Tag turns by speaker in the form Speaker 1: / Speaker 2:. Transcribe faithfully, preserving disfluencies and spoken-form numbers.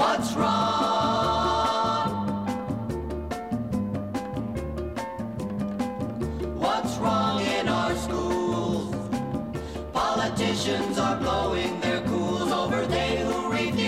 Speaker 1: What's wrong? What's wrong in our schools? Politicians are blowing their